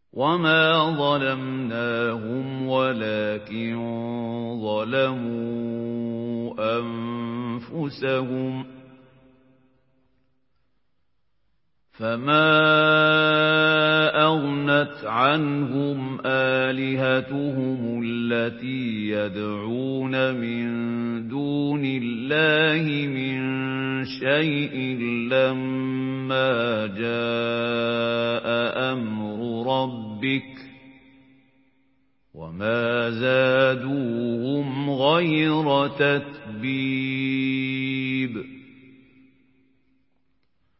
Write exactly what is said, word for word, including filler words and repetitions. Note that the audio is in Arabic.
وَمَا ظَلَمْنَاهُمْ وَلَكِن ظَلَمُوا أَنفُسَهُمْ ۖ فَمَا أَغْنَتْ عَنْهُمْ آلِهَتُهُمُ الَّتِي يَدْعُونَ مِن دُونِ اللَّهِ مِن شَيْءٍ لَّمَّا جَاءَ أَمْرُ رَبِّكَ ۖ وَمَا زَادُوهُمْ غَيْرَ تَتْبِيبٍ